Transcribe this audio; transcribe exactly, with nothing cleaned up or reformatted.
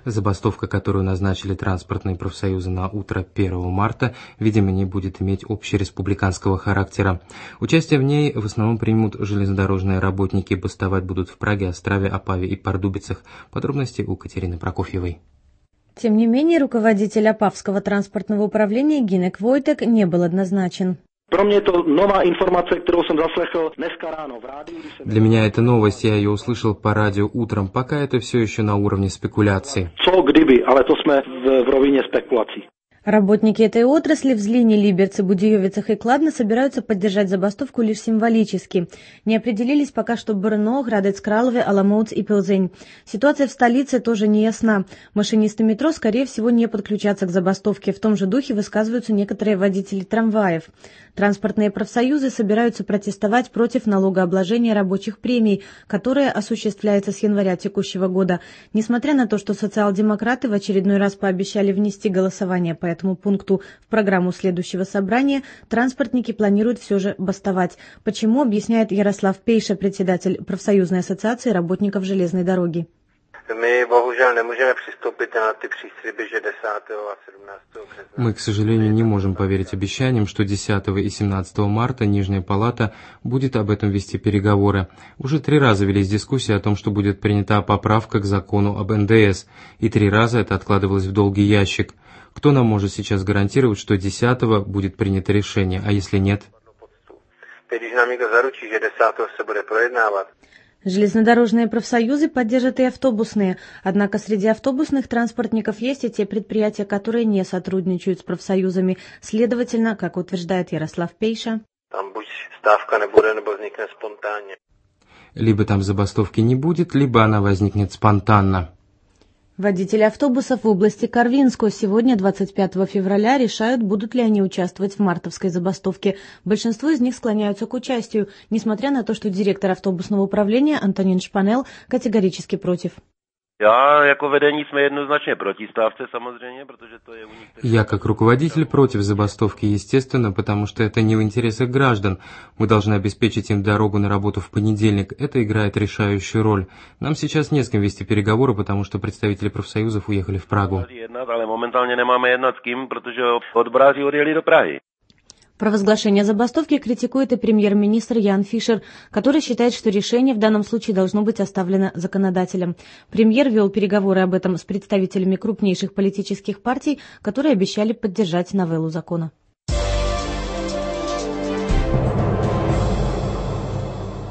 Забастовка, которую назначили транспортные профсоюзы на утро первого марта, видимо, не будет иметь общереспубликанского характера. Участие в ней в основном примут железнодорожные работники. Бастовать будут в Праге, Острове, Опаве и Пардубицах. Подробности у Катерины Прокофьевой. Тем не менее, руководитель Опавского транспортного управления Гинек Войтек не был однозначен. Для меня это новость, я ее услышал по радио утром, пока это все еще на уровне спекуляций. Работники этой отрасли в Злине, Либерце, Будиевицах и Кладно собираются поддержать забастовку лишь символически. Не определились пока что Брно, Градец-Кралове, Аламоуц и Пилзень. Ситуация в столице тоже не ясна. Машинисты метро, скорее всего, не подключатся к забастовке. В том же духе высказываются некоторые водители трамваев. Транспортные профсоюзы собираются протестовать против налогообложения рабочих премий, которое осуществляется с января текущего года. Несмотря на то, что социал-демократы в очередной раз пообещали внести голосование по этому пункту в программу следующего собрания, транспортники планируют все же бастовать. Почему, объясняет Ярослав Пейша, председатель профсоюзной ассоциации работников железной дороги. Мы, к сожалению, не можем поверить обещаниям, что десятого и семнадцатого марта Нижняя палата будет об этом вести переговоры. Уже три раза велись дискуссии о том, что будет принята поправка к закону об эн дэ эс, и три раза это откладывалось в долгий ящик. Кто нам может сейчас гарантировать, что десятого будет принято решение, а если нет? Железнодорожные профсоюзы поддержат и автобусные, однако среди автобусных транспортников есть и те предприятия, которые не сотрудничают с профсоюзами. Следовательно, как утверждает Ярослав Пейша, там будь ставка не будет, либо возникнет спонтанно. Либо там забастовки не будет, либо она возникнет спонтанно. Водители автобусов в области Карвинско сегодня, двадцать пятого февраля, решают, будут ли они участвовать в мартовской забастовке. Большинство из них склоняются к участию, несмотря на то, что директор автобусного управления Антонин Шпанел категорически против. Я, как ведение, мы jednoznačně proti ставce, samozřejmě, protože to je у них... Я, как руководитель, против забастовки, естественно, потому что это не в интересах граждан. Мы должны обеспечить им дорогу на работу в понедельник. Это играет решающую роль. Нам сейчас не с кем вести переговоры, потому что представители профсоюзов уехали в Прагу. Ale momentálně nemáme jednat s kým, protože odboráři odjeli do Prahy. Провозглашение забастовки критикует и премьер-министр Ян Фишер, который считает, что решение в данном случае должно быть оставлено законодателем. Премьер вел переговоры об этом с представителями крупнейших политических партий, которые обещали поддержать новеллу закона.